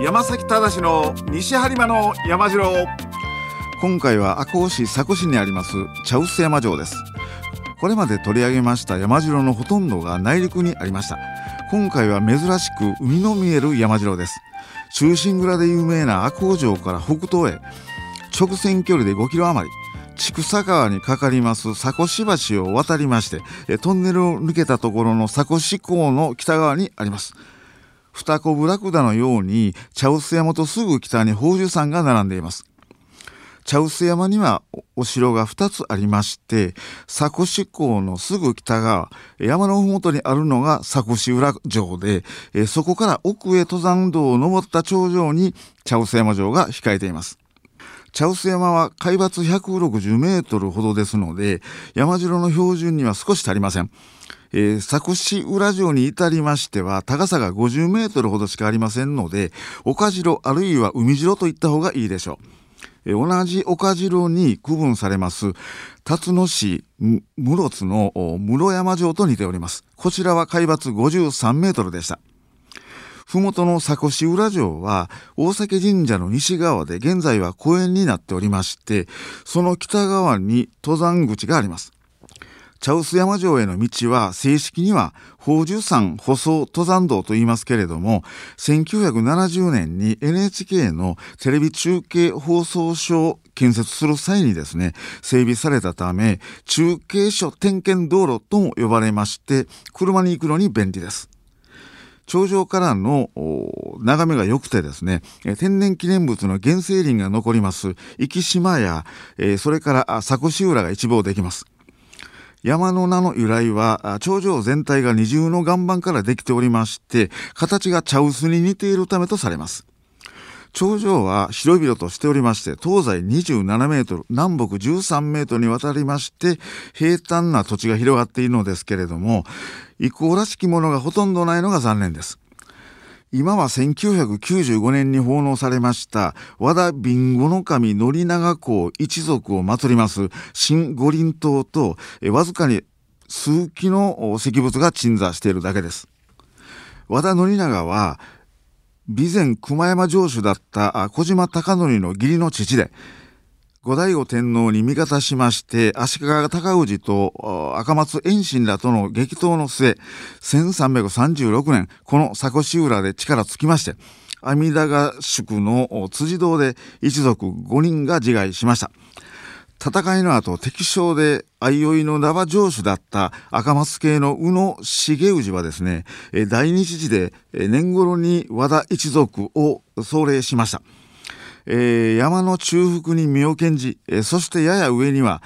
山崎忠の西播磨の山城。今回は赤穂市佐久市にあります茶臼山城です。これまで取り上げました山城のほとんどが内陸にありました。今回は珍しく海の見える山城です。忠臣蔵で有名な赤穂城から北東へ直線距離で5キロ余り、千種川にかかります佐越橋を渡りまして、トンネルを抜けたところの佐越港の北側にあります。二子ブラクダのように茶臼山とすぐ北に宝珠山が並んでいます。茶臼山にはお城が2つありまして、佐越港のすぐ北側、山のふもとにあるのが佐越浦城で、そこから奥へ登山道を登った頂上に茶臼山城が控えています。茶臼山は海抜160メートルほどですので、山城の標準には少し足りません。佐越浦城に至りましては高さが50メートルほどしかありませんので、岡城あるいは海城といった方がいいでしょう。同じ岡城に区分されます辰野市室津の室山城と似ております。こちらは海抜53メートルでした。ふもとの佐越浦城は大崎神社の西側で現在は公園になっておりまして、その北側に登山口があります。茶臼山城への道は正式には宝珠山舗装登山道と言いますけれども、1970年に NHK のテレビ中継放送所を建設する際にですね、整備されたため中継所点検道路とも呼ばれまして、車に行くのに便利です。頂上からの眺めが良くてですね、天然記念物の原生林が残ります壱岐島や、それから佐越浦が一望できます。山の名の由来は頂上全体が二重の岩盤からできておりまして、形が茶臼に似ているためとされます。頂上は広々としておりまして、東西27メートル、南北13メートルにわたりまして平坦な土地が広がっているのですけれども、遺構らしきものがほとんどないのが残念です。今は1995年に奉納されました和田備後守宣長公一族を祀ります新五輪塔と、わずかに数基の石仏が鎮座しているだけです。和田宣長は備前熊山城主だった小島貴則の義理の父で、後醍醐天皇に味方しまして足利尊氏と赤松遠心らとの激闘の末、1336年この佐越浦で力尽きまして、阿弥陀ヶ宿の辻堂で一族5人が自害しました。戦いの後、敵将で相生の名場城主だった赤松系の宇野重氏はですね、大日時で年頃に和田一族を壮麗しました。山の中腹に身を献じ、そしてやや上には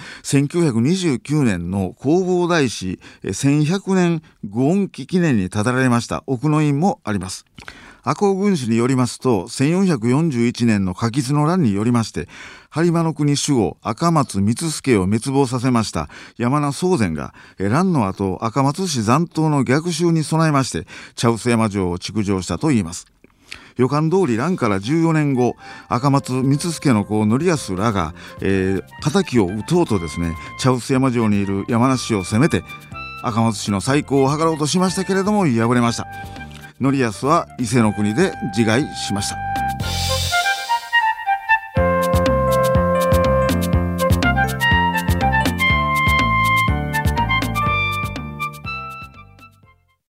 1929年の弘法大師1100年御恩期記念に建てられました奥の院もあります。赤穂軍史によりますと、1441年の柿津の乱によりまして播磨の国守護赤松光助を滅亡させました山名宗全が乱の後、赤松氏残党の逆襲に備えまして茶臼山城を築城したといいます。予感通り乱から14年後、赤松光助の子則康らが、敵を討とうとですね、茶臼山城にいる山梨を攻めて赤松氏の再興を図ろうとしましたけれども敗れました。則康は伊勢の国で自害しました。